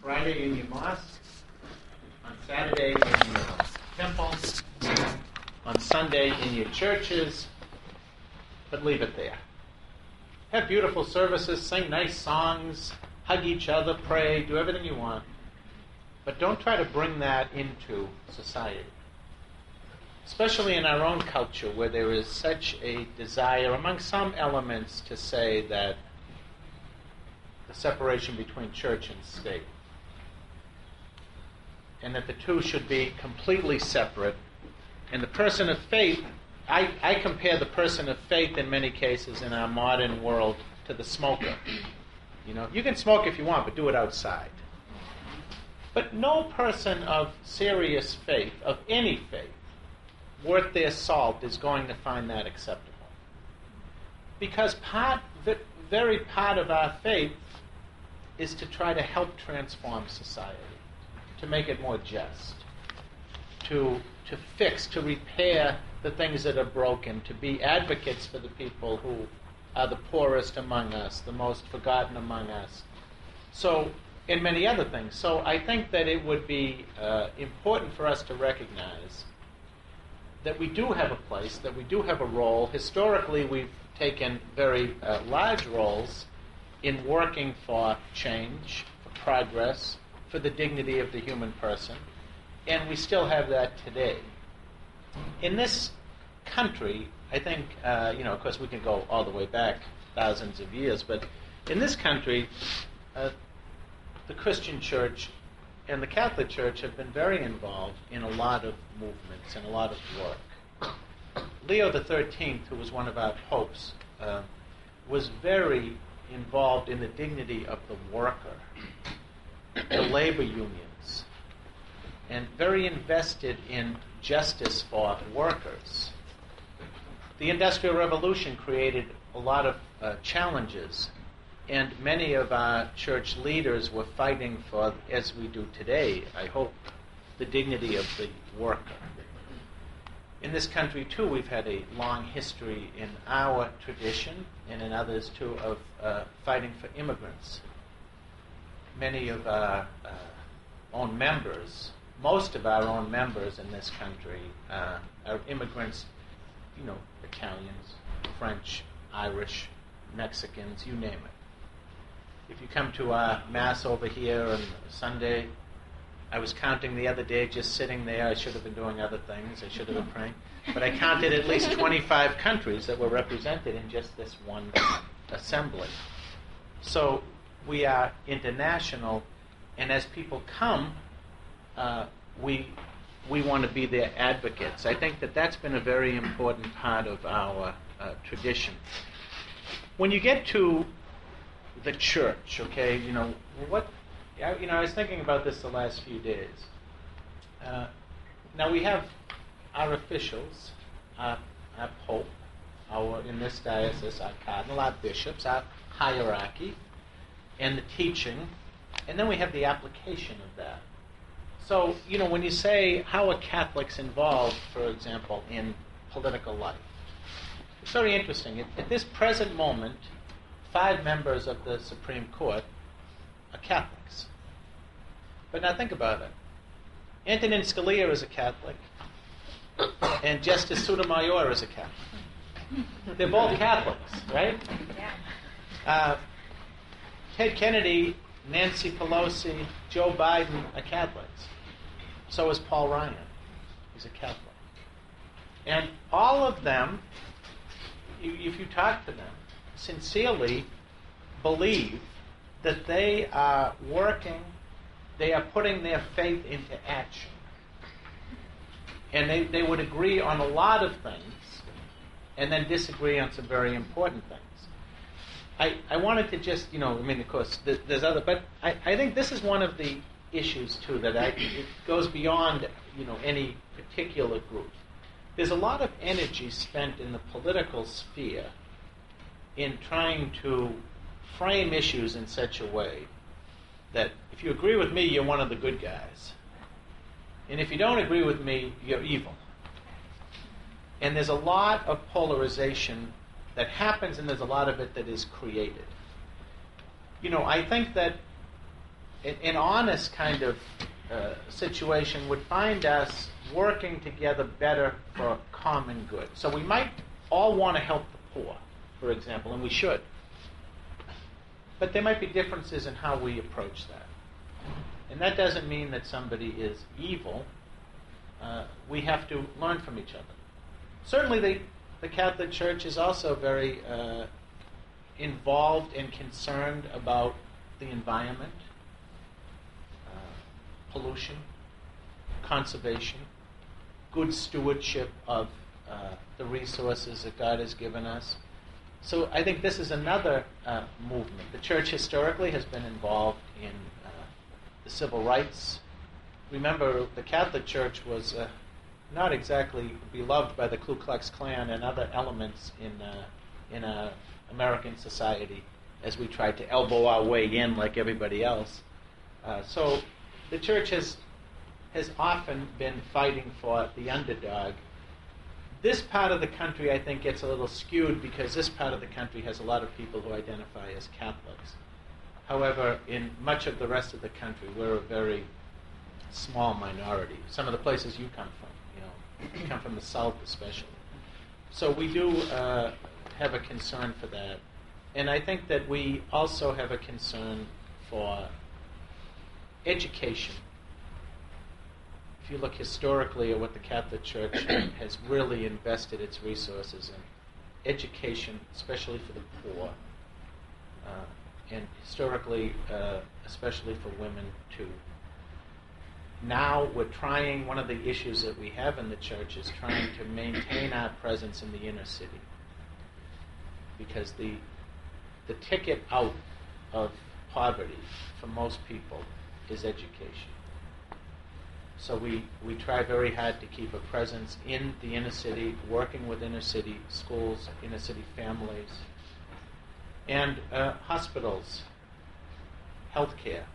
Friday in your mosque, on Saturday in your temple, on Sunday in your churches, but leave it there. Have beautiful services, sing nice songs, hug each other, pray, do everything you want, but don't try to bring that into society. Especially in our own culture, where there is such a desire among some elements to say that the separation between church and state, and that the two should be completely separate. And the person of faith, I compare the person of faith in many cases in our modern world to the smoker. You know, you can smoke if you want, but do it outside. But no person of serious faith, of any faith, worth their salt, is going to find that acceptable. Because very part of our faith is to try to help transform society, to make it more just, to fix, to repair the things that are broken, to be advocates for the people who are the poorest among us, the most forgotten among us. So, and many other things. So I think that it would be important for us to recognize that we do have a place, that we do have a role. Historically, we've taken very large roles in working for change, for progress, for the dignity of the human person, and we still have that today. In this country, I think, of course we can go all the way back thousands of years, but in this country, the Christian Church and the Catholic Church have been very involved in a lot of movements and a lot of work. Leo XIII, who was one of our popes, was very involved in the dignity of the worker, the labor unions, and very invested in justice for workers. The Industrial Revolution created a lot of challenges, and many of our church leaders were fighting for, as we do today, I hope, the dignity of the worker. In this country, too, we've had a long history in our tradition, and in others, too, of fighting for immigrants. Many of our own members, most of our own members in this country are immigrants, Italians, French, Irish, Mexicans, you name it. If you come to our Mass over here on Sunday, I was counting the other day, just sitting there. I should have been doing other things. I should have been praying. But I counted at least 25 countries that were represented in just this one assembly. So we are international, and as people come, we want to be their advocates. I think that that's been a very important part of our tradition. When you get to the church, okay, I was thinking about this the last few days. Now we have our officials, our pope, in this diocese, our cardinal, our bishops, our hierarchy, and the teaching, and then we have the application of that. So, when you say, how are Catholics involved, for example, in political life? It's very interesting. At this present moment, 5 members of the Supreme Court are Catholics. But now think about it. Antonin Scalia is a Catholic, and Justice Sotomayor is a Catholic. They're both Catholics, right? Yeah. Ted Kennedy, Nancy Pelosi, Joe Biden are Catholics. So is Paul Ryan. He's a Catholic. And all of them, if you talk to them, sincerely believe that they are working, they are putting their faith into action. And they would agree on a lot of things and then disagree on some very important things. I wanted to just, of course, there's other, but I think this is one of the issues, too, that it goes beyond, any particular group. There's a lot of energy spent in the political sphere in trying to frame issues in such a way that if you agree with me, you're one of the good guys. And if you don't agree with me, you're evil. And there's a lot of polarization that happens, and there's a lot of it that is created. I think that an honest kind of situation would find us working together better for common good. So we might all want to help the poor, for example, and we should. But there might be differences in how we approach that. And that doesn't mean that somebody is evil. We have to learn from each other. Certainly the Catholic Church is also very involved and concerned about the environment, pollution, conservation, good stewardship of the resources that God has given us. So I think this is another movement. The Church historically has been involved in the civil rights. Remember, the Catholic Church was not exactly beloved by the Ku Klux Klan and other elements in American society as we tried to elbow our way in like everybody else. So the Church has often been fighting for the underdog. This part of the country, I think, gets a little skewed because this part of the country has a lot of people who identify as Catholics. However, in much of the rest of the country, we're a very small minority. Some of the places you come from, you come from the South especially. So we do have a concern for that. And I think that we also have a concern for education. If you look historically at what the Catholic Church has really invested its resources in, education, especially for the poor, and historically, especially for women too. Now we're trying, one of the issues that we have in the church is trying to maintain our presence in the inner city. Because the ticket out of poverty for most people is education. So we try very hard to keep a presence in the inner city, working with inner city schools, inner city families, and hospitals, healthcare,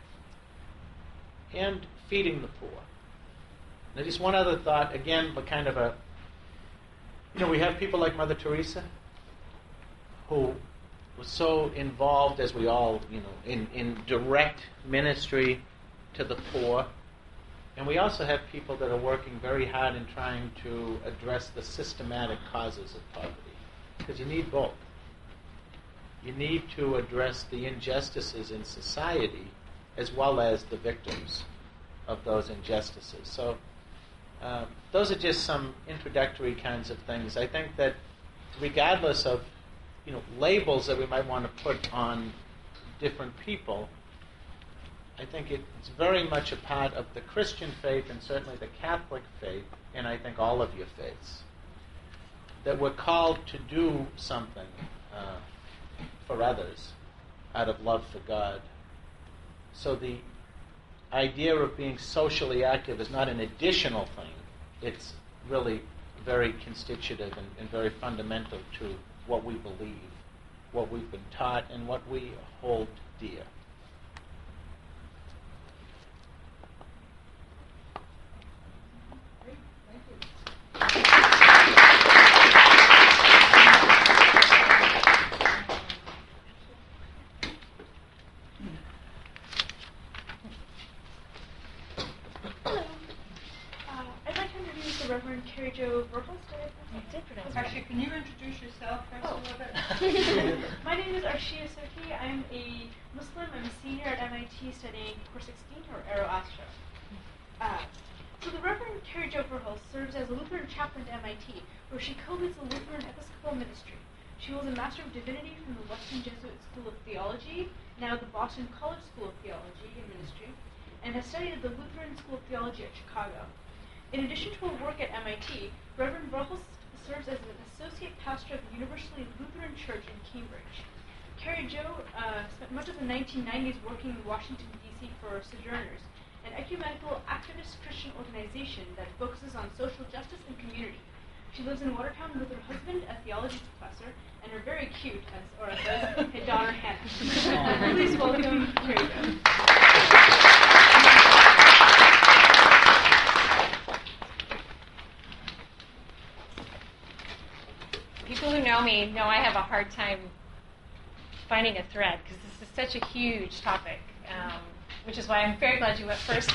and feeding the poor. Now, just one other thought, again, but kind of a, we have people like Mother Teresa, who was so involved, as we all, in direct ministry to the poor. And we also have people that are working very hard in trying to address the systematic causes of poverty. Because you need both. You need to address the injustices in society as well as the victims of those injustices. So those are just some introductory kinds of things. I think that regardless of labels that we might want to put on different people, I think it's very much a part of the Christian faith and certainly the Catholic faith, and I think all of your faiths, that we're called to do something for others out of love for God. So the idea of being socially active is not an additional thing. It's really very constitutive and very fundamental to what we believe, what we've been taught, and what we hold dear. Reverend Carrie Jo Verhulst. Actually, can you introduce yourself first a little bit? My name is Arshia Soki. I'm a Muslim. I'm a senior at MIT studying Course 16, or Aeroastro. So the Reverend Carrie Jo Verhulst serves as a Lutheran chaplain to MIT, where she co-leads the Lutheran Episcopal Ministry. She holds a Master of Divinity from the Western Jesuit School of Theology, now the Boston College School of Theology and Ministry, and has studied at the Lutheran School of Theology at Chicago. In addition to her work at MIT, Reverend Verhulst serves as an associate pastor of the Universally Lutheran Church in Cambridge. Carrie Jo spent much of the 1990s working in Washington, D.C. for Sojourners, an ecumenical activist Christian organization that focuses on social justice and community. She lives in Watertown with her husband, a theology professor, and her very cute, as Ora says, daughter Hannah. Please welcome Carrie Jo. People who know me know I have a hard time finding a thread because this is such a huge topic. which is why I'm very glad you went first.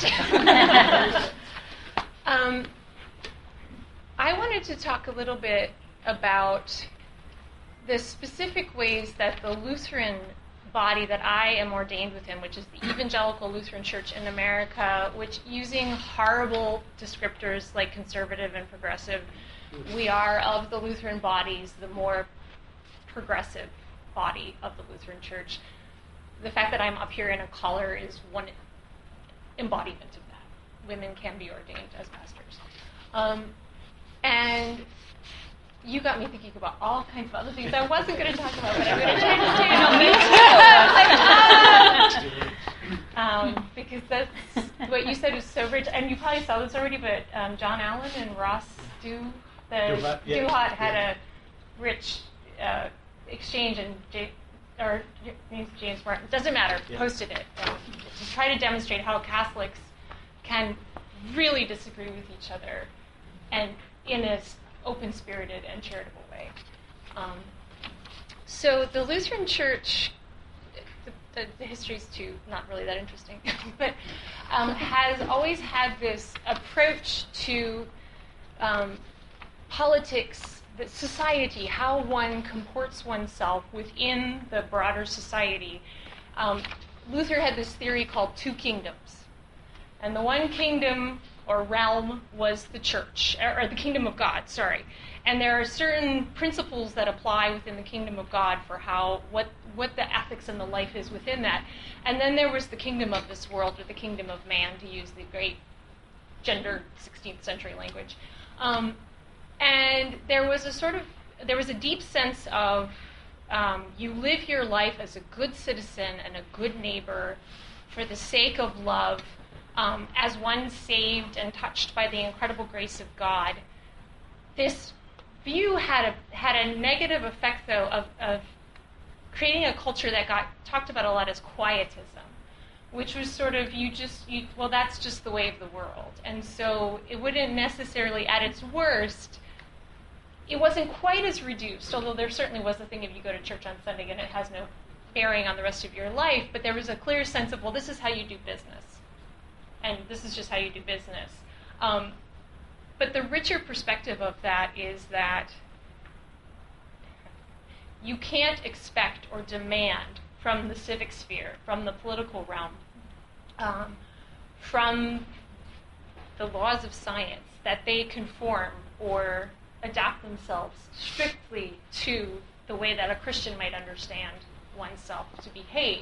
I wanted to talk a little bit about the specific ways that the Lutheran body that I am ordained within, which is the Evangelical Lutheran Church in America, which, using horrible descriptors like conservative and progressive, we are, of the Lutheran bodies, the more progressive body of the Lutheran Church. The fact that I'm up here in a collar is one embodiment of that. Women can be ordained as pastors. And you got me thinking about all kinds of other things I wasn't going to talk about, but I'm going to try to do. Because that's what you said was so rich. And you probably saw this already, but John Allen and Ross Duhat had a rich exchange, and James Martin, doesn't matter, posted it to try to demonstrate how Catholics can really disagree with each other, and in an open-spirited and charitable way. So the Lutheran Church, the history's too not really that interesting, but has always had this approach to politics, the society, how one comports oneself within the broader society. Luther had this theory called two kingdoms. And the one kingdom or realm was the church, or the kingdom of God, sorry. And there are certain principles that apply within the kingdom of God for what the ethics and the life is within that. And then there was the kingdom of this world, or the kingdom of man, to use the great gendered 16th century language. And there was a deep sense of you live your life as a good citizen and a good neighbor for the sake of love, as one saved and touched by the incredible grace of God. This view had a negative effect, though, of creating a culture that got talked about a lot as quietism, which was sort of well, that's just the way of the world. And so it wouldn't necessarily, at its worst, it wasn't quite as reduced, although there certainly was the thing if you go to church on Sunday and it has no bearing on the rest of your life, but there was a clear sense of, well, this is how you do business. And this is just how you do business. But the richer perspective of that is that you can't expect or demand from the civic sphere, from the political realm, from the laws of science, that they conform or adapt themselves strictly to the way that a Christian might understand oneself to behave.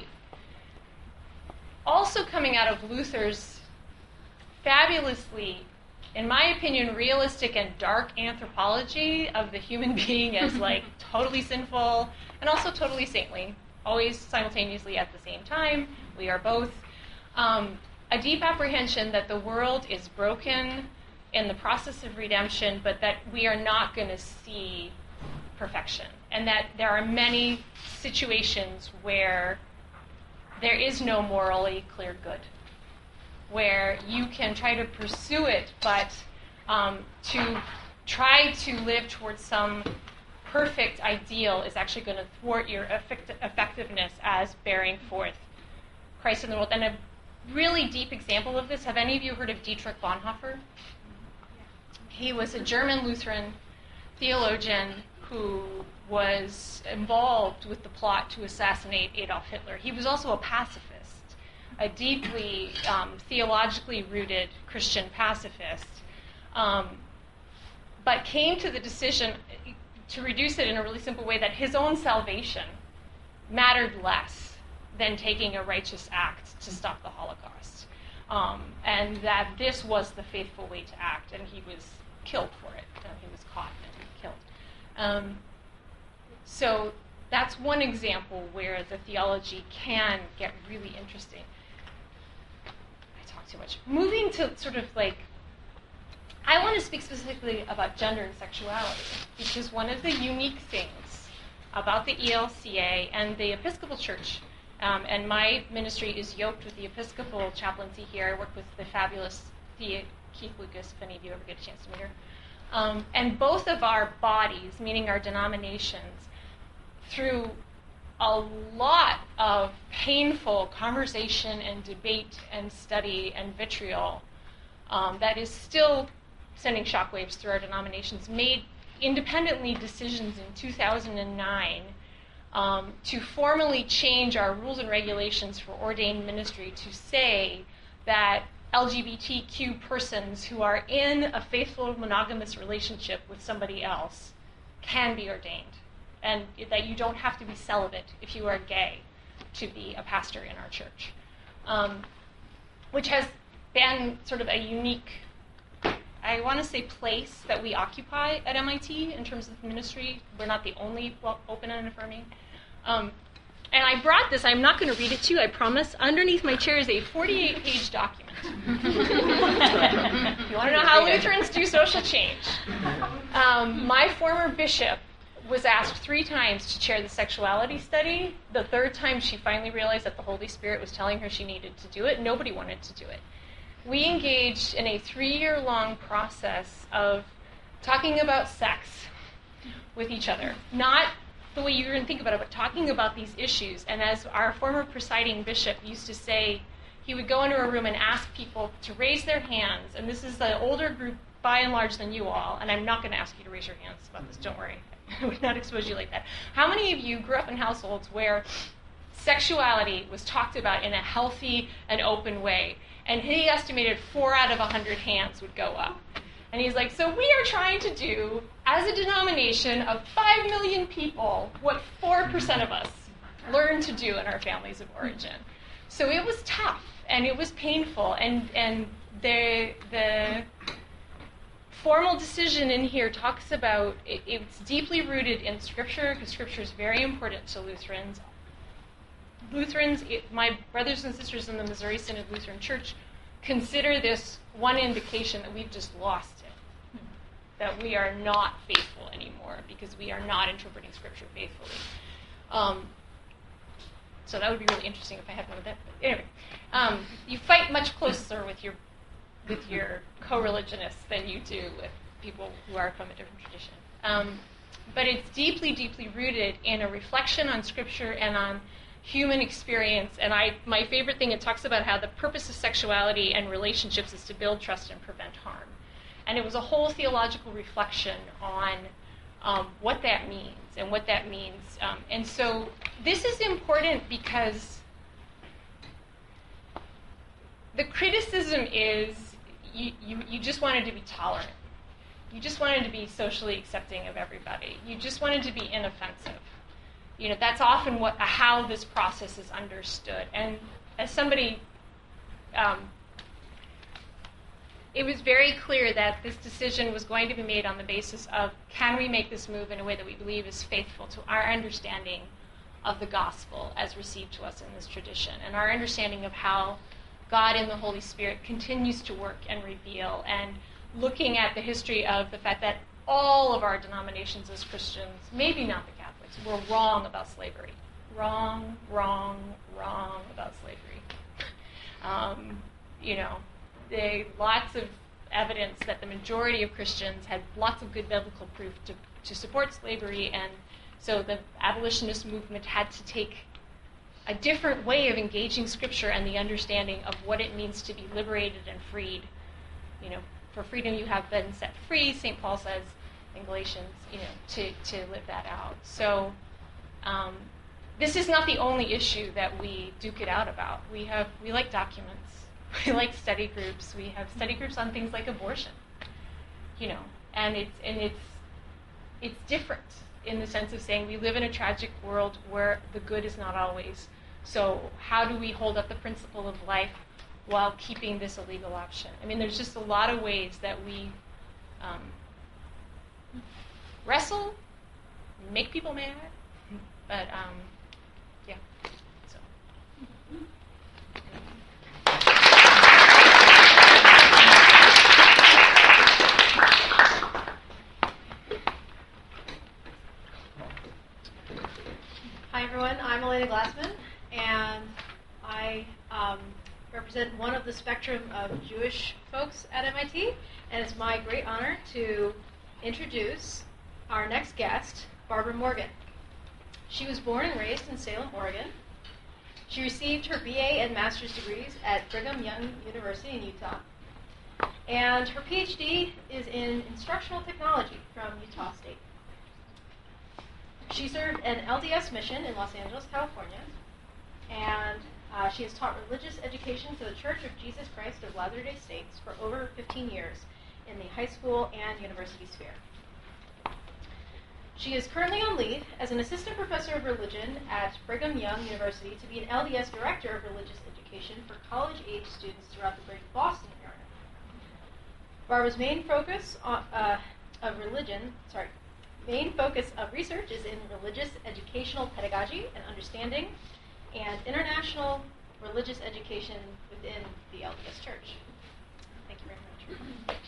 Also coming out of Luther's fabulously, in my opinion, realistic and dark anthropology of the human being as like totally sinful and also totally saintly, always simultaneously at the same time. We are both. A deep apprehension that the world is broken in the process of redemption, but that we are not going to see perfection, and that there are many situations where there is no morally clear good, where you can try to pursue it, but to try to live towards some perfect ideal is actually going to thwart your effectiveness as bearing forth Christ in the world. And a really deep example of this, have any of you heard of Dietrich Bonhoeffer? He was a German Lutheran theologian who was involved with the plot to assassinate Adolf Hitler. He was also a pacifist, a deeply theologically rooted Christian pacifist, but came to the decision, to reduce it in a really simple way, that his own salvation mattered less than taking a righteous act to stop the Holocaust, and that this was the faithful way to act, and he was killed for it. He was caught and killed. So that's one example where the theology can get really interesting. I talk too much. Moving to sort of like, I want to speak specifically about gender and sexuality, because one of the unique things about the ELCA and the Episcopal Church, and my ministry is yoked with the Episcopal chaplaincy here. I work with the fabulous Thea Keith Lucas, if any of you ever get a chance to meet her. And both of our bodies, meaning our denominations, through a lot of painful conversation and debate and study and vitriol that is still sending shockwaves through our denominations, made independently decisions in 2009 to formally change our rules and regulations for ordained ministry to say that LGBTQ persons who are in a faithful monogamous relationship with somebody else can be ordained, and that you don't have to be celibate if you are gay to be a pastor in our church, which has been sort of a unique, I want to say, place that we occupy at MIT in terms of ministry. We're not the only open and affirming. And I brought this. I'm not going to read it to you, I promise. Underneath my chair is a 48-page document. You want to know how Lutherans do social change? My former bishop was asked 3 times to chair the sexuality study. The 3rd time, she finally realized that the Holy Spirit was telling her she needed to do it. Nobody wanted to do it. We engaged in a 3-year-long process of talking about sex with each other. Not the way you're going to think about it, but talking about these issues. And as our former presiding bishop used to say, he would go into a room and ask people to raise their hands. And this is the older group, by and large, than you all. And I'm not going to ask you to raise your hands about this. Don't worry. I would not expose you like that. How many of you grew up in households where sexuality was talked about in a healthy and open way? And he estimated 4 out of 100 hands would go up. And he's like, so we are trying to do, as a denomination of 5 million people, what 4% of us learn to do in our families of origin. So it was tough, and it was painful, and the formal decision in here talks about, it's deeply rooted in Scripture, because Scripture is very important to Lutherans. My brothers and sisters in the Missouri Synod Lutheran Church consider this one indication that we've just lost it, that we are not faithful anymore because we are not interpreting Scripture faithfully. So that would be really interesting if I had one of that. But anyway, you fight much closer with your co-religionists than you do with people who are from a different tradition. But it's deeply, deeply rooted in a reflection on Scripture and on human experience. And my favorite thing, it talks about how the purpose of sexuality and relationships is to build trust and prevent harm. And it was a whole theological reflection on what that means and what that means. And so this is important because the criticism is you just wanted to be tolerant. You just wanted to be socially accepting of everybody. You just wanted to be inoffensive. You know, that's often how this process is understood. And as somebody, it was very clear that this decision was going to be made on the basis of, can we make this move in a way that we believe is faithful to our understanding of the gospel as received to us in this tradition, and our understanding of how God in the Holy Spirit continues to work and reveal, and looking at the history of the fact that all of our denominations as Christians, maybe not the Catholics, were wrong about slavery. Wrong about slavery. Lots of evidence that the majority of Christians had lots of good biblical proof to support slavery, and so the abolitionist movement had to take a different way of engaging Scripture and the understanding of what it means to be liberated and freed. You know, for freedom you have been set free, St. Paul says in Galatians, to live that out. So this is not the only issue that we duke it out about. We like documents. We like study groups. We have study groups on things like abortion. And it's different in the sense of saying we live in a tragic world where the good is not always. So how do we hold up the principle of life while keeping this a legal option? I mean, there's just a lot of ways that we wrestle, make people mad, but yeah. So. Hi everyone, I'm Elena Glassman, and I represent one of the spectrum of Jewish folks at MIT, and it's my great honor to introduce our next guest, Barbara Morgan. She was born and raised in Salem, Oregon. She received her BA and master's degrees at Brigham Young University in Utah. And her PhD is in instructional technology from Utah State. She served an LDS mission in Los Angeles, California, and she has taught religious education to the Church of Jesus Christ of Latter-day Saints for over 15 years in the high school and university sphere. She is currently on leave as an assistant professor of religion at Brigham Young University to be an LDS director of religious education for college-age students throughout the greater Boston area. Barbara's main focus of research is in religious educational pedagogy and understanding and international religious education within the LDS Church. Thank you very much.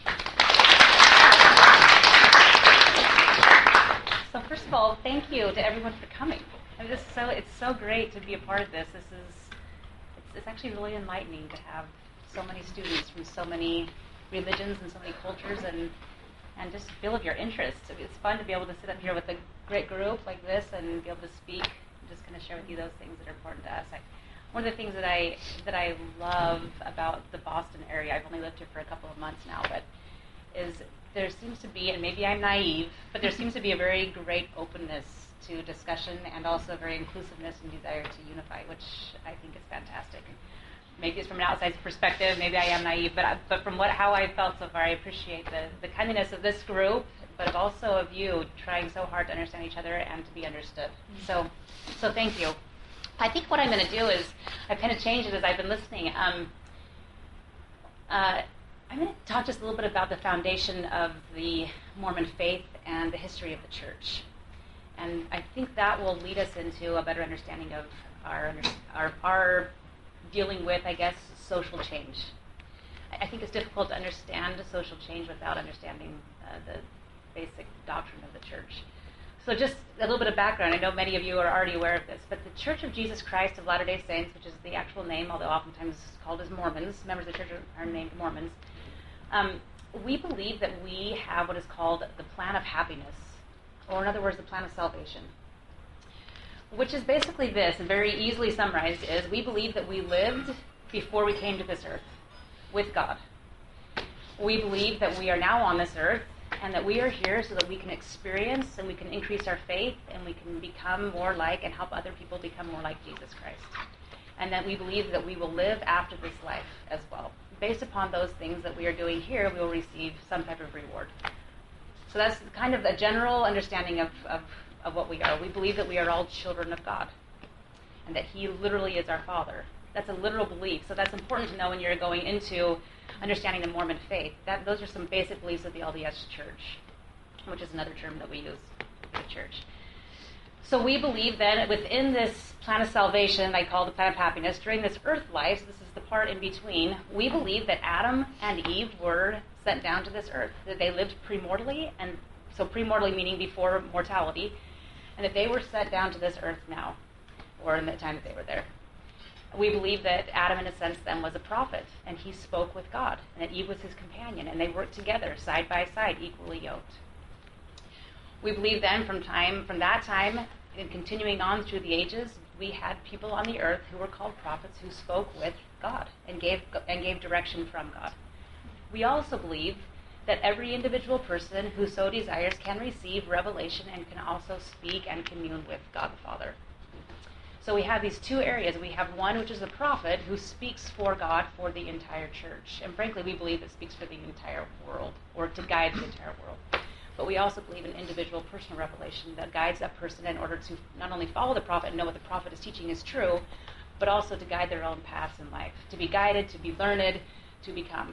So first of all, thank you to everyone for coming. I mean, it's so great to be a part of this. It's actually really enlightening to have so many students from so many religions and so many cultures and just feel of your interest. It's fun to be able to sit up here with a great group like this and be able to speak and just kind of share with you those things that are important to us. One of the things that I love about the Boston area, I've only lived here for a couple of months now, but is there seems to be, and maybe I'm naive, but there seems to be a very great openness to discussion and also very inclusiveness and desire to unify, which I think is fantastic. Maybe it's from an outside perspective, maybe I am naive, but from how I've felt so far, I appreciate the kindness of this group, but also of you trying so hard to understand each other and to be understood. So thank you. I think what I'm going to do is, I've kind of changed it as I've been listening. I'm going to talk just a little bit about the foundation of the Mormon faith and the history of the church. And I think that will lead us into a better understanding of our dealing with, I guess, social change. I think it's difficult to understand social change without understanding the basic doctrine of the church. So just a little bit of background. I know many of you are already aware of this, but the Church of Jesus Christ of Latter-day Saints, which is the actual name, although oftentimes called as Mormons, members of the church are named Mormons, we believe that we have what is called the plan of happiness, or in other words, the plan of salvation, which is basically this, and very easily summarized, is we believe that we lived before we came to this earth with God. We believe that we are now on this earth and that we are here so that we can experience and we can increase our faith and we can become more like and help other people become more like Jesus Christ. And that we believe that we will live after this life as well. Based upon those things that we are doing here, we will receive some type of reward. So that's kind of a general understanding of what we are. We believe that we are all children of God and that He literally is our Father. That's a literal belief. So that's important to know when you're going into understanding the Mormon faith. Those are some basic beliefs of the LDS Church, which is another term that we use for the church. So we believe then within this plan of salvation, I call the plan of happiness, during this earth life, this is the part in between, we believe that Adam and Eve were sent down to this earth, that they lived premortally, and so premortally meaning before mortality, and that they were sent down to this earth now, or in the time that they were there. We believe that Adam, in a sense, then was a prophet, and he spoke with God, and that Eve was his companion, and they worked together, side by side, equally yoked. We believe then from that time, and continuing on through the ages, we had people on the earth who were called prophets who spoke with God and gave direction from God. We also believe that every individual person who so desires can receive revelation and can also speak and commune with God the Father. So we have these two areas. We have one, which is the prophet, who speaks for God for the entire church. And frankly, we believe it speaks for the entire world, or to guide the entire world. But we also believe in individual personal revelation that guides that person in order to not only follow the prophet and know what the prophet is teaching is true, but also to guide their own paths in life, to be guided, to be learned, to become.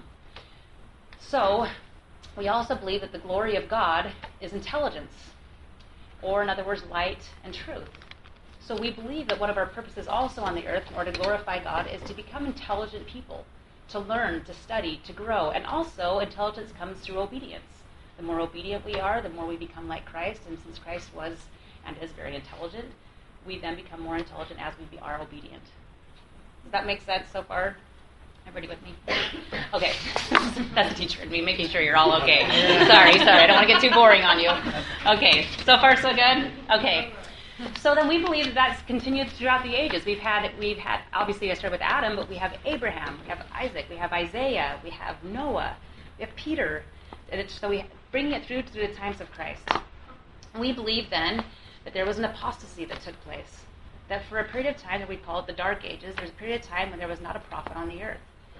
So we also believe that the glory of God is intelligence, or in other words, light and truth. So we believe that one of our purposes also on the earth in order to glorify God is to become intelligent people, to learn, to study, to grow, and also intelligence comes through obedience. The more obedient we are, the more we become like Christ, and since Christ was and is very intelligent, we then become more intelligent as we are obedient. Does that make sense so far? Everybody with me? Okay. That's the teacher in me, making sure you're all okay. Sorry, I don't want to get too boring on you. Okay, so far so good? Okay. So then we believe that that's continued throughout the ages. We've had obviously I started with Adam, but we have Abraham, we have Isaac, we have Isaiah, we have Noah, we have Peter. So we bring it through to the times of Christ. And we believe then that there was an apostasy that took place. That for a period of time that we call it the Dark Ages, there's a period of time when there was not a prophet on the earth.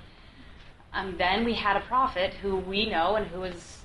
Then we had a prophet who we know and whose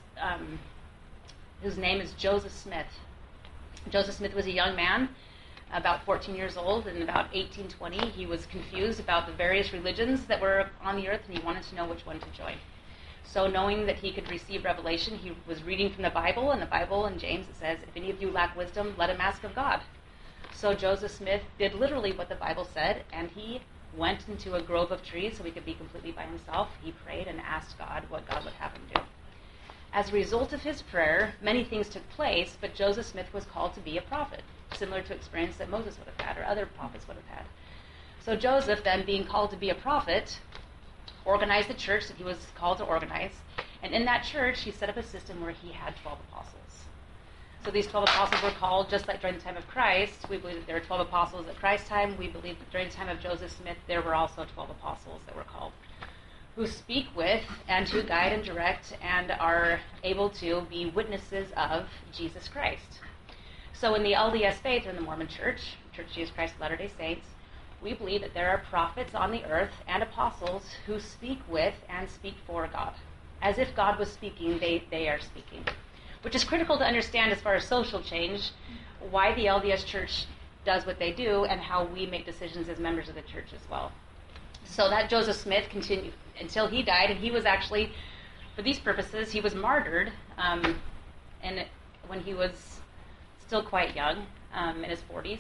name is Joseph Smith. Joseph Smith was a young man, about 14 years old, and about 1820 he was confused about the various religions that were on the earth, and he wanted to know which one to join. So knowing that he could receive revelation, he was reading from the Bible, and the Bible in James it says, if any of you lack wisdom, let him ask of God. So Joseph Smith did literally what the Bible said, and he went into a grove of trees so he could be completely by himself. He prayed and asked God what God would have him do. As a result of his prayer, many things took place, but Joseph Smith was called to be a prophet, similar to experience that Moses would have had or other prophets would have had. So Joseph, then being called to be a prophet, organized the church that he was called to organize, and in that church he set up a system where he had 12 apostles. So these 12 apostles were called, just like during the time of Christ. We believe that there were 12 apostles at Christ's time. We believe that during the time of Joseph Smith, there were also 12 apostles that were called, who speak with and who guide and direct and are able to be witnesses of Jesus Christ. So in the LDS faith, or in the Mormon Church, Church of Jesus Christ of Latter-day Saints, we believe that there are prophets on the earth and apostles who speak with and speak for God. As if God was speaking, they are speaking. Which is critical to understand as far as social change, why the LDS Church does what they do and how we make decisions as members of the church as well. So that Joseph Smith continued until he died, and he was actually, for these purposes, he was martyred and when he was still quite young, in his 40s,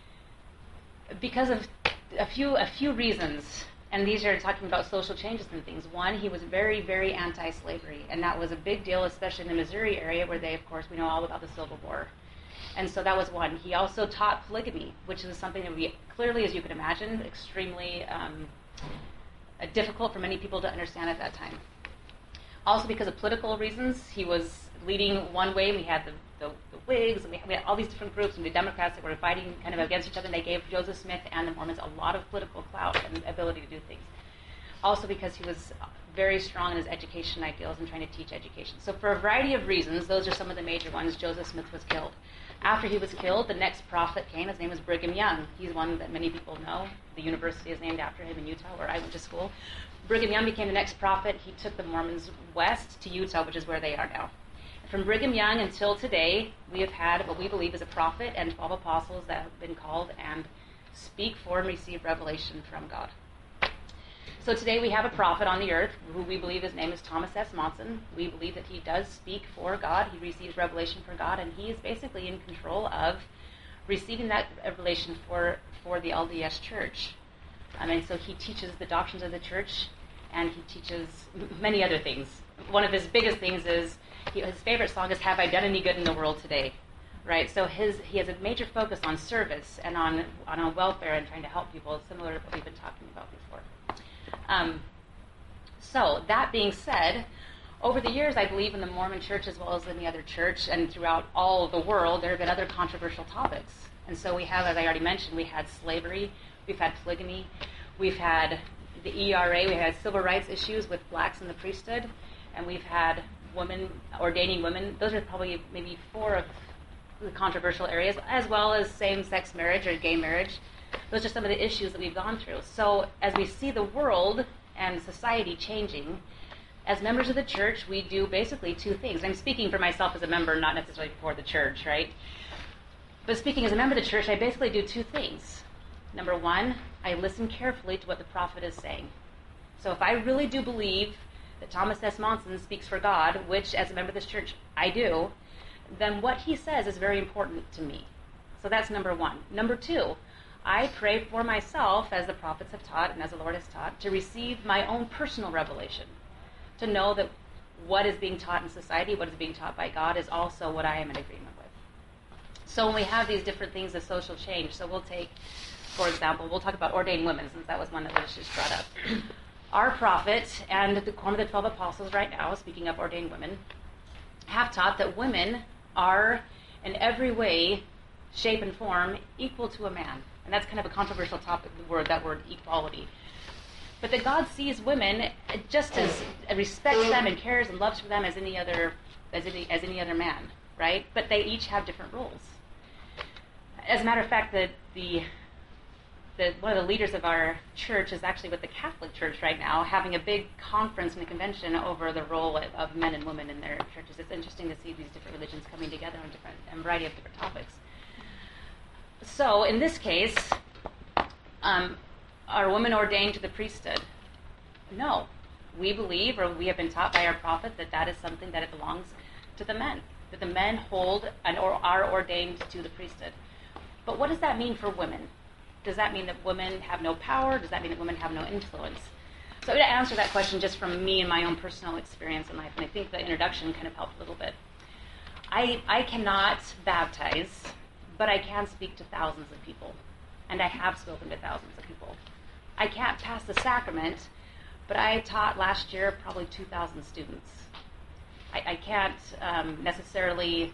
because of a few reasons. And these are talking about social changes and things. One, he was very, very anti-slavery, and that was a big deal, especially in the Missouri area, where they, of course, we know all about the Civil War. And so that was one. He also taught polygamy, which is something that we clearly, as you can imagine, extremely difficult for many people to understand at that time. Also because of political reasons, he was leading one way. We had the Whigs, and we had all these different groups, and the Democrats that were fighting kind of against each other, and they gave Joseph Smith and the Mormons a lot of political clout and ability to do things. Also because he was very strong in his education ideals and trying to teach education. So for a variety of reasons, those are some of the major ones, Joseph Smith was killed. After he was killed, the next prophet came. His name was Brigham Young. He's one that many people know. The university is named after him in Utah, where I went to school. Brigham Young became the next prophet. He took the Mormons west to Utah, which is where they are now. From Brigham Young until today, we have had what we believe is a prophet and 12 apostles that have been called and speak for and receive revelation from God. So today we have a prophet on the earth who we believe his name is Thomas S. Monson. We believe that he does speak for God. He receives revelation from God, and he is basically in control of receiving that revelation for the LDS Church. And so he teaches the doctrines of the church, and he teaches many other things. One of his biggest things is his favorite song is "Have I Done Any Good in the World Today?" Right? So he has a major focus on service and on welfare and trying to help people, similar to what we've been talking about before. So that being said, over the years, I believe in the Mormon Church as well as in the other church and throughout all of the world, there have been other controversial topics. And so we have, as I already mentioned, we had slavery, we've had polygamy, we've had the ERA, we had civil rights issues with blacks in the priesthood, and we've had women ordaining women. Those are probably maybe 4 of the controversial areas, as well as same-sex marriage or gay marriage. Those are some of the issues that we've gone through. So as we see the world and society changing, as members of the church, we do basically 2 things. I'm speaking for myself as a member, not necessarily for the church, right? But speaking as a member of the church, I basically do 2 things. Number 1, I listen carefully to what the prophet is saying. So if I really do believe that Thomas S. Monson speaks for God, which as a member of this church I do, then what he says is very important to me. So that's number 1. Number 2, I pray for myself, as the prophets have taught and as the Lord has taught, to receive my own personal revelation, to know that what is being taught in society, what is being taught by God, is also what I am in agreement with. So when we have these different things of social change, so we'll take, for example, we'll talk about ordained women, since that was one of the issues brought up. Our prophet and the quorum of the 12 apostles right now, speaking of ordained women, have taught that women are in every way shape, and form equal to a man. And that's kind of a controversial topic, that word equality. But that God sees women just as respects them and cares and loves for them as any other man, right? But they each have different roles. As a matter of fact, one of the leaders of our church is actually with the Catholic Church right now, having a big conference and a convention over the role of men and women in their churches. It's interesting to see these different religions coming together on a variety of different topics. So, in this case, are women ordained to the priesthood? No. We believe, or we have been taught by our prophet, that is something that it belongs to the men, that the men hold or are ordained to the priesthood. But what does that mean for women? Does that mean that women have no power? Does that mean that women have no influence? So I'm going to answer that question just from me and my own personal experience in life, and I think the introduction kind of helped a little bit. I cannot baptize, but I can speak to thousands of people, and I have spoken to thousands of people. I can't pass the sacrament, but I taught last year probably 2,000 students. I can't necessarily,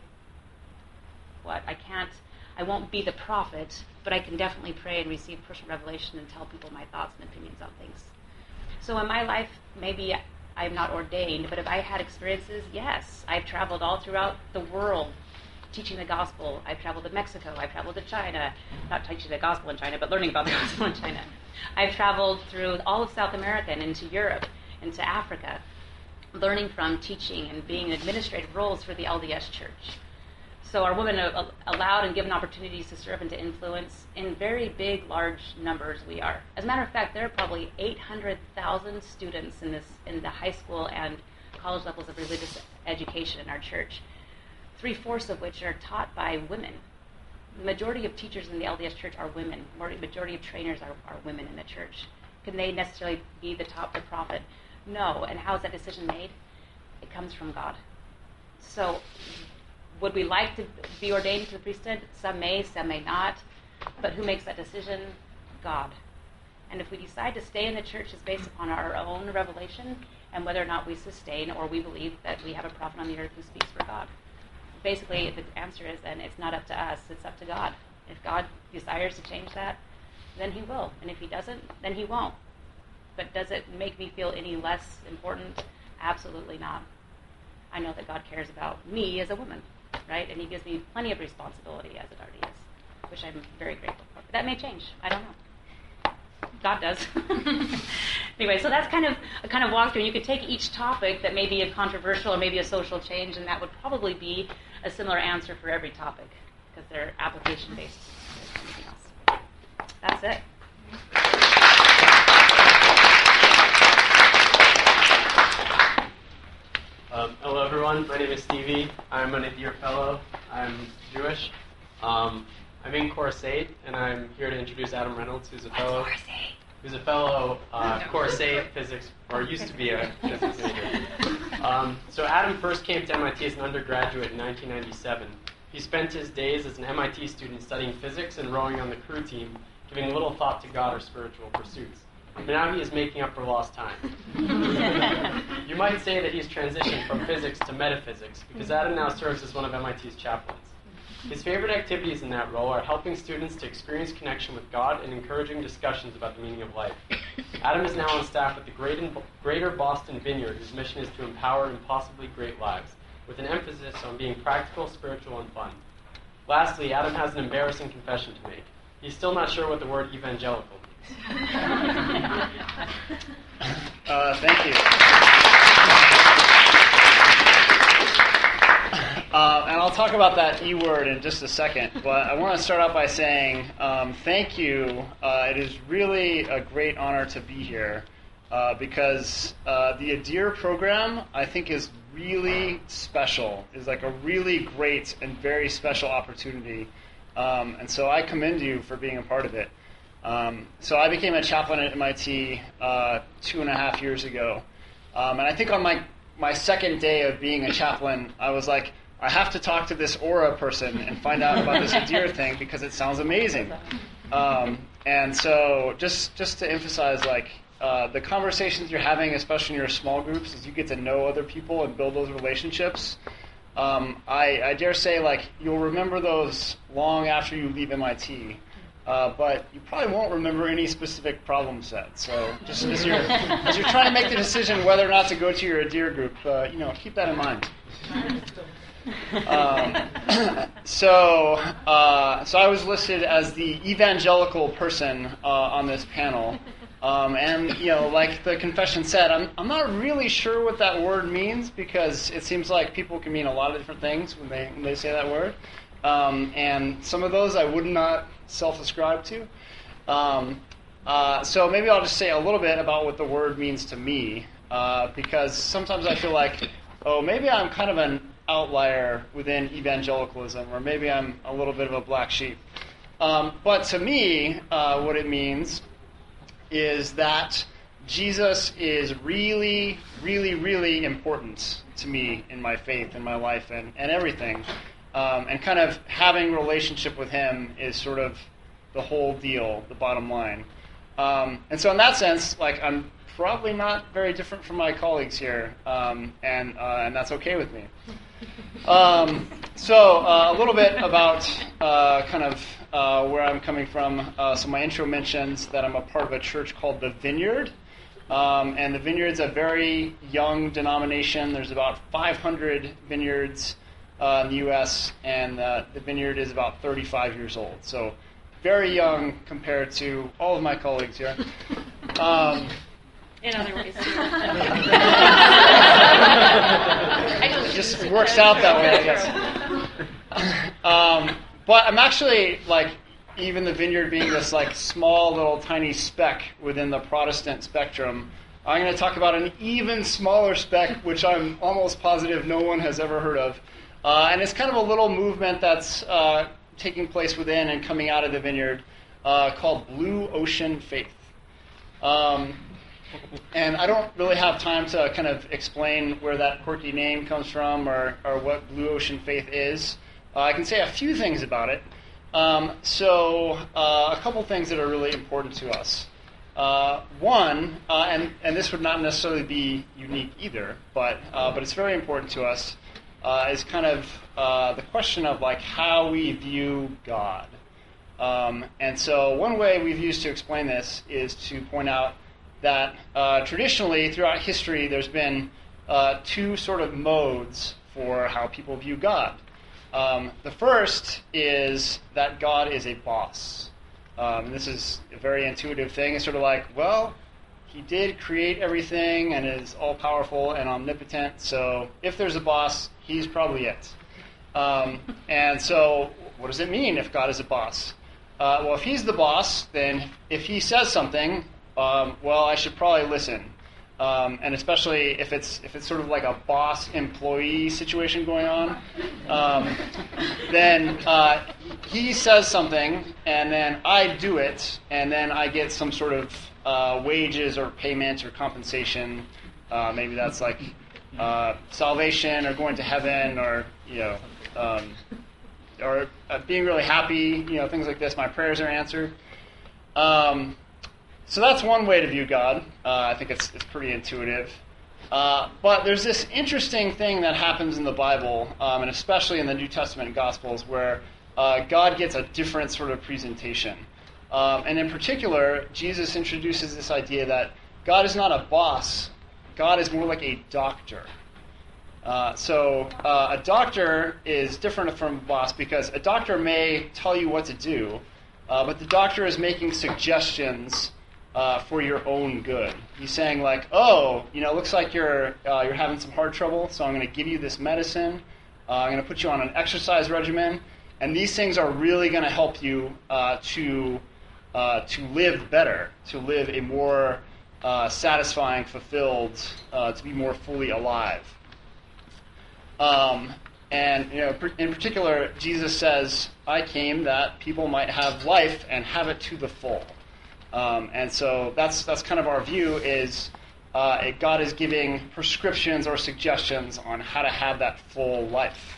I won't be the prophet, but I can definitely pray and receive personal revelation and tell people my thoughts and opinions on things. So in my life, maybe I'm not ordained, but have I had experiences? Yes. I've traveled all throughout the world teaching the gospel. I've traveled to Mexico. I've traveled to China. Not teaching the gospel in China, but learning about the gospel in China. I've traveled through all of South America and into Europe, into Africa, learning from, teaching, and being in administrative roles for the LDS Church. So our women are allowed and given opportunities to serve and to influence in very big, large numbers we are. As a matter of fact, there are probably 800,000 students in the high school and college levels of religious education in our church, 3/4 of which are taught by women. The majority of teachers in the LDS Church are women. The majority of trainers are women in the church. Can they necessarily be the prophet? No. And how is that decision made? It comes from God. So would we like to be ordained to the priesthood? Some may not. But who makes that decision? God. And if we decide to stay in the church, it's based upon our own revelation and whether or not we sustain or we believe that we have a prophet on the earth who speaks for God. Basically, the answer is then it's not up to us, it's up to God. If God desires to change that, then he will. And if he doesn't, then he won't. But does it make me feel any less important? Absolutely not. I know that God cares about me as a woman, right? And he gives me plenty of responsibility as it already is, which I'm very grateful for. But that may change. I don't know. God does. Anyway, so that's kind of a walkthrough. You could take each topic that may be a controversial or maybe a social change, and that would probably be a similar answer for every topic because they're application-based as anything else. That's it. Hello, everyone. My name is Stevie. I'm an Adir Fellow. I'm Jewish. I'm in Course 8, and I'm here to introduce Adam Reynolds, who's a fellow Course 8 physics, or used to be a physics major. So Adam first came to MIT as an undergraduate in 1997. He spent his days as an MIT student studying physics and rowing on the crew team, giving little thought to God or spiritual pursuits. But now he is making up for lost time. You might say that he's transitioned from physics to metaphysics, because Adam now serves as one of MIT's chaplains. His favorite activities in that role are helping students to experience connection with God and encouraging discussions about the meaning of life. Adam is now on staff at the Greater Boston Vineyard, whose mission is to empower impossibly great lives, with an emphasis on being practical, spiritual, and fun. Lastly, Adam has an embarrassing confession to make. He's still not sure what the word evangelical means. Thank you. And I'll talk about that E word in just a second, but I want to start out by saying thank you. It is really a great honor to be here because the Adir program, I think, is really special, is like a really great and very special opportunity. And so I commend you for being a part of it. So I became a chaplain at MIT 2.5 years ago. And I think on my second day of being a chaplain, I was like, I have to talk to this Aura person and find out about this Adir thing because it sounds amazing. And so just to emphasize, like, the conversations you're having, especially in your small groups, as you get to know other people and build those relationships, I dare say, like, you'll remember those long after you leave MIT, but you probably won't remember any specific problem set. So just as you're trying to make the decision whether or not to go to your Adir group, keep that in mind. So I was listed as the evangelical person on this panel. And like the confession said, I'm not really sure what that word means, because it seems like people can mean a lot of different things when they say that word. And some of those I would not self-ascribe to. So maybe I'll just say a little bit about what the word means to me, because sometimes I feel like, maybe I'm kind of an outlier within evangelicalism, or maybe I'm a little bit of a black sheep. But to me, what it means is that Jesus is really, really, really important to me in my faith and my life and everything. And kind of having a relationship with him is sort of the whole deal, the bottom line. And so in that sense, like, I'm probably not very different from my colleagues here, and that's okay with me. So a little bit about where I'm coming from. So my intro mentions that I'm a part of a church called The Vineyard. And The Vineyard's a very young denomination. There's about 500 vineyards in the U.S., and The Vineyard is about 35 years old. So very young compared to all of my colleagues here. In other ways. It just works out that way, I guess. But I'm actually, like, even the Vineyard being this, like, small little tiny speck within the Protestant spectrum, I'm going to talk about an even smaller speck, which I'm almost positive no one has ever heard of. And it's kind of a little movement that's taking place within and coming out of the Vineyard called Blue Ocean Faith. And I don't really have time to kind of explain where that quirky name comes from or what Blue Ocean Faith is. I can say a few things about it. So a couple things that are really important to us. One, and this would not necessarily be unique either, but it's very important to us, is kind of the question of, like, how we view God. And so one way we've used to explain this is to point out that traditionally throughout history there's been two sort of modes for how people view God. The first is that God is a boss. This is a very intuitive thing. It's sort of like, well, he did create everything and is all-powerful and omnipotent, so if there's a boss, he's probably it. And so what does it mean if God is a boss? Well, if he's the boss, then if he says something, I should probably listen. And especially if it's sort of like a boss-employee situation going on, then he says something, and then I do it, and then I get some sort of wages or payment or compensation. Maybe that's like salvation or going to heaven, or or being really happy. Things like this. My prayers are answered. So that's one way to view God. I think it's pretty intuitive. But there's this interesting thing that happens in the Bible, and especially in the New Testament Gospels, where God gets a different sort of presentation. And in particular, Jesus introduces this idea that God is not a boss. God is more like a doctor. So a doctor is different from a boss, because a doctor may tell you what to do, but the doctor is making suggestions for your own good. He's saying, like, looks like you're having some heart trouble, so I'm going to give you this medicine. I'm going to put you on an exercise regimen, and these things are really going to help you to live better, to live a more satisfying, fulfilled, to be more fully alive. And in particular, Jesus says, "I came that people might have life and have it to the full." And so that's kind of our view, is God is giving prescriptions or suggestions on how to have that full life.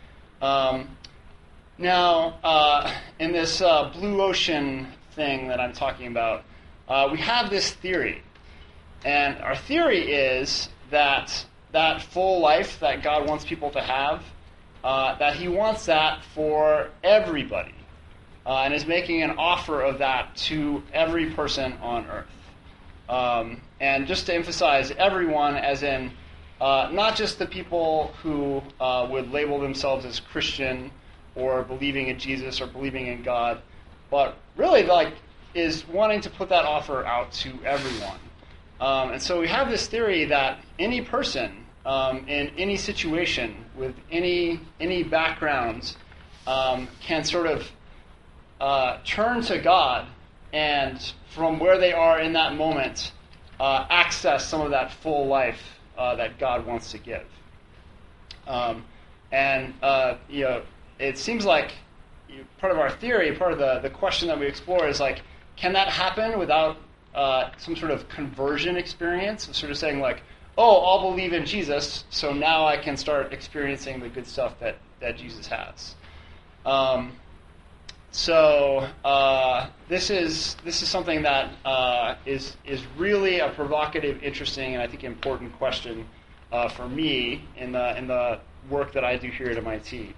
Now, in this blue ocean thing that I'm talking about, we have this theory. And our theory is that full life that God wants people to have that he wants that for everybody, and is making an offer of that to every person on earth. And just to emphasize everyone, as in not just the people who would label themselves as Christian or believing in Jesus or believing in God, but really is wanting to put that offer out to everyone. And so we have this theory that any person in any situation with any background can sort of turn to God, and from where they are in that moment, access some of that full life that God wants to give. It seems like part of our theory, part of the question that we explore is like, can that happen without some sort of conversion experience of sort of saying like, oh, I'll believe in Jesus, so now I can start experiencing the good stuff that Jesus has. This is something that is really a provocative, interesting, and I think important question for me in the work that I do here at MIT.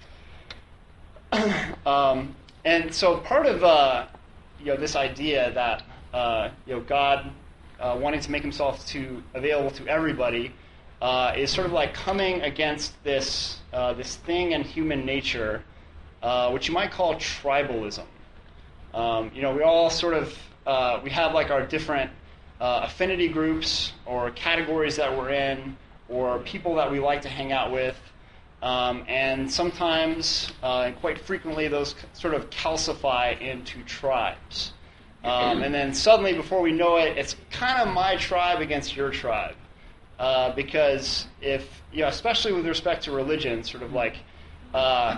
And so part of this idea that God wanting to make himself available to everybody is sort of like coming against this thing in human nature, which you might call tribalism. We all sort of we have like our different affinity groups or categories that we're in, or people that we like to hang out with, and sometimes, and quite frequently, those sort of calcify into tribes. And then suddenly, before we know it, it's kind of my tribe against your tribe. Because if, especially with respect to religion, sort of like, my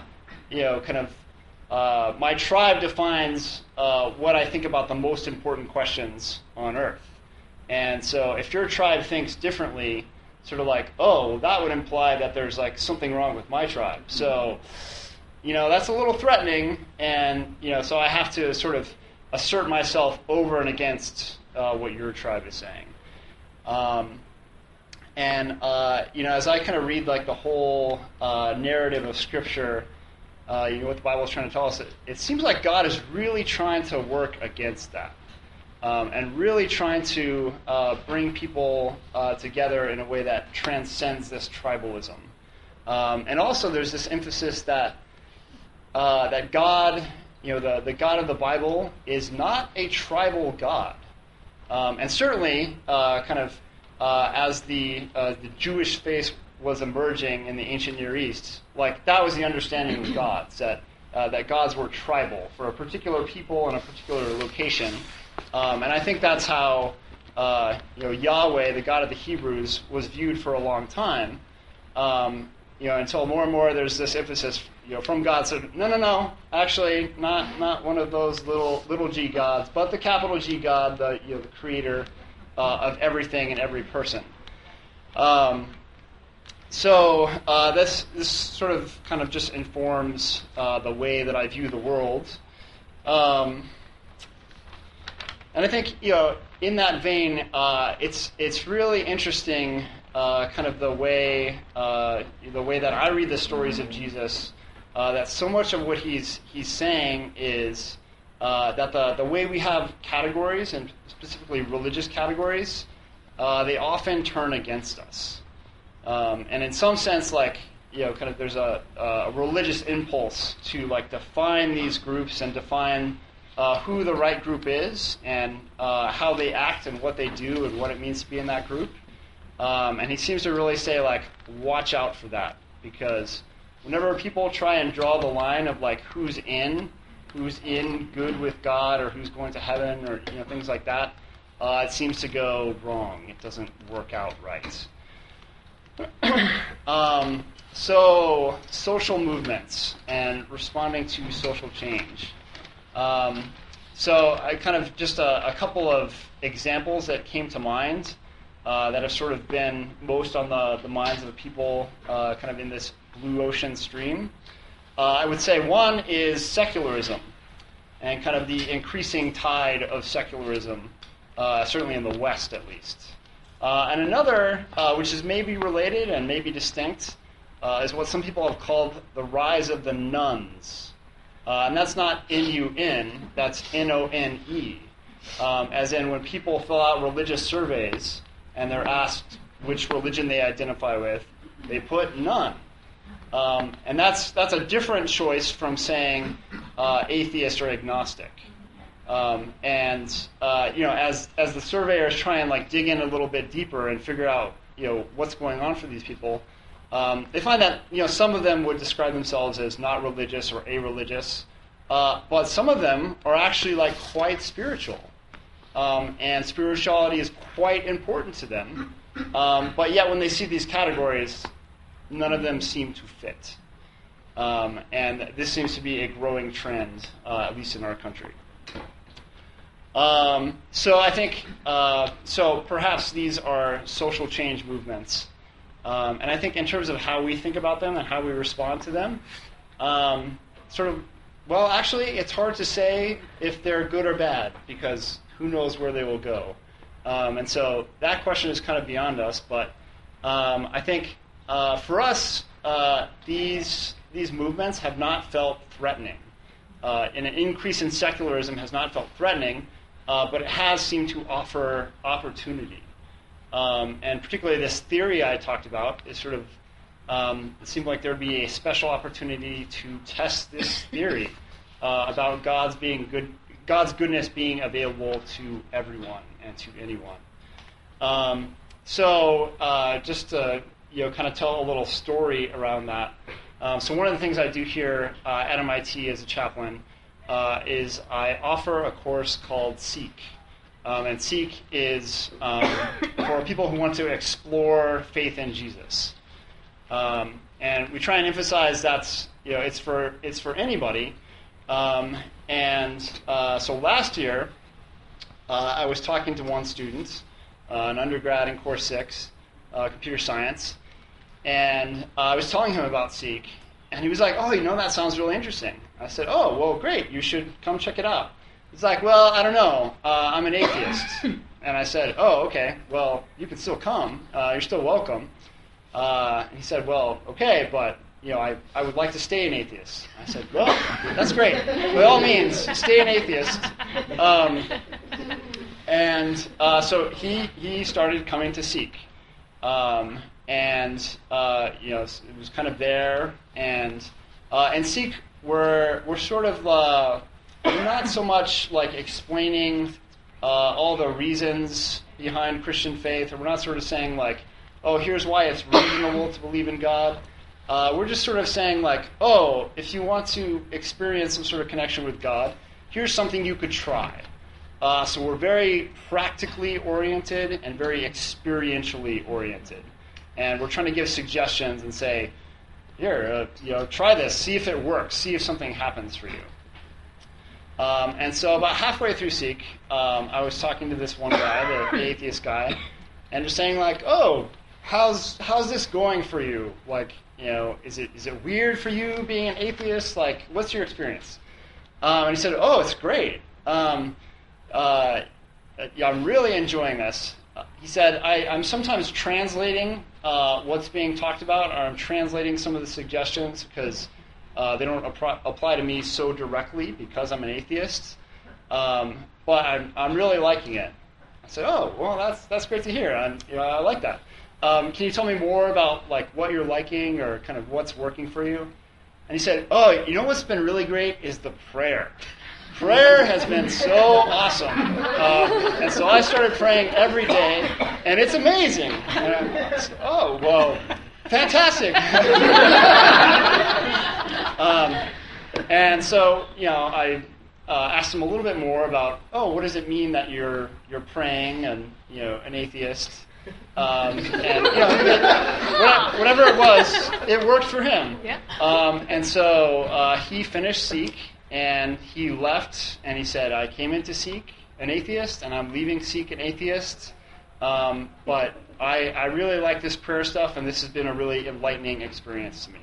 tribe defines what I think about the most important questions on earth. And so if your tribe thinks differently, sort of like, oh, that would imply that there's like something wrong with my tribe. So, that's a little threatening, and, so I have to sort of assert myself over and against what your tribe is saying. As I kind of read like the whole narrative of Scripture, what the Bible is trying to tell us, it seems like God is really trying to work against that, and really trying to bring people together in a way that transcends this tribalism. And also there's this emphasis that God, the God of the Bible is not a tribal God. And certainly, as the Jewish faith was emerging in the ancient Near East, like that was the understanding of gods, that gods were tribal for a particular people in a particular location. And I think that's how Yahweh, the God of the Hebrews, was viewed for a long time. Until more and more there's this emphasis, from God said, no, actually not one of those little g gods, but the capital G God, the creator of everything and every person. So this sort of kind of just informs the way that I view the world. And I think, in that vein, it's really interesting, kind of the way that I read the stories of Jesus, that so much of what he's saying is that the way we have categories, and specifically religious categories, they often turn against us. And in some sense, like, kind of there's a religious impulse to like define these groups and define who the right group is, and how they act and what they do and what it means to be in that group. And he seems to really say, like, watch out for that, because whenever people try and draw the line of like who's in good with God, or who's going to heaven, or things like that, it seems to go wrong. It doesn't work out right. So social movements and responding to social change. So I kind of just a couple of examples that came to mind that have sort of been most on the minds of the people kind of in this blue ocean stream. I would say one is secularism, and kind of the increasing tide of secularism, certainly in the West at least. And another, which is maybe related and maybe distinct, is what some people have called the rise of the nuns. And that's not N-U-N, that's N-O-N-E. As in when people fill out religious surveys and they're asked which religion they identify with, they put none. And that's a different choice from saying atheist or agnostic. As the surveyors try and dig in a little bit deeper and figure out what's going on for these people, they find that some of them would describe themselves as not religious or a-religious, but some of them are actually quite spiritual, and spirituality is quite important to them. But yet, when they see these categories, none of them seem to fit, and this seems to be a growing trend, at least in our country. So I think perhaps these are social change movements. And I think in terms of how we think about them and how we respond to them, actually, it's hard to say if they're good or bad, because who knows where they will go. And so that question is kind of beyond us, but I think for us, these movements have not felt threatening. An increase in secularism has not felt threatening, but it has seemed to offer opportunity. And particularly this theory I talked about is it seemed like there would be a special opportunity to test this theory about God's goodness being available to everyone and to anyone. Just to kind of tell a little story around that. So one of the things I do here at MIT as a chaplain is I offer a course called Seek. And Seek is for people who want to explore faith in Jesus. And we try and emphasize it's for anybody. So last year, I was talking to one student, an undergrad in Course 6, computer science, and I was telling him about Seek, and he was like, "Oh, that sounds really interesting." I said, "Oh, well, great, you should come check it out." He's like, "Well, I don't know, I'm an atheist." And I said, "Oh, okay, well, you can still come, you're still welcome." And he said, "Well, okay, but I would like to stay an atheist." I said, "Well, that's great. By all means, stay an atheist." So he started coming to Seek. It was kind of there, and Seek we're sort of we're not so much explaining all the reasons behind Christian faith, or we're not sort of saying oh, here's why it's reasonable to believe in God. We're just sort of saying oh, if you want to experience some sort of connection with God, here's something you could try. So we're very practically oriented and very experientially oriented. And we're trying to give suggestions and say, here, try this, see if it works, see if something happens for you. And so about halfway through Seek, I was talking to this one guy, the atheist guy, and just saying oh, how's this going for you? Is it weird for you being an atheist? What's your experience? And he said, "Oh, it's great. I'm really enjoying this." He said, I'm sometimes translating what's being talked about, or I'm translating some of the suggestions because they don't apply to me so directly because I'm an atheist. But I'm really liking it. I said, "Oh, well, that's great to hear. I like that. Can you tell me more about what you're liking or kind of what's working for you?" And he said, "Oh, what's been really great is the prayer. Prayer has been so awesome. And so I started praying every day, and it's amazing." And I said, "Oh, well, fantastic." And so, I asked him a little bit more about, "Oh, what does it mean that you're praying and, an atheist?" Whatever it was, it worked for him. Yeah. And so he finished Seek, and he left, and he said, "I came into Seek an atheist, and I'm leaving Seek an atheist, but I really like this prayer stuff, and this has been a really enlightening experience to me."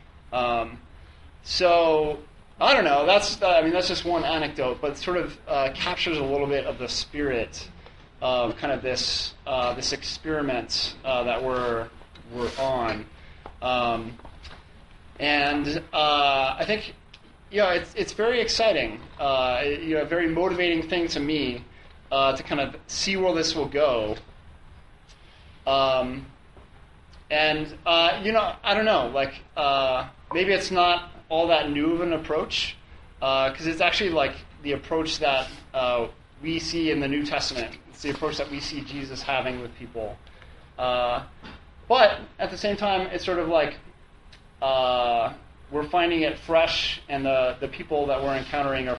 So I don't know. That's just one anecdote, but it sort of captures a little bit of the spirit of kind of this experiment that we're on. And I think, it's very exciting, a very motivating thing to me to kind of see where this will go. And I don't know, maybe it's not all that new of an approach, because it's actually like the approach that we see in the New Testament. It's the approach that we see Jesus having with people. But at the same time, it's sort of like we're finding it fresh, and the people that we're encountering are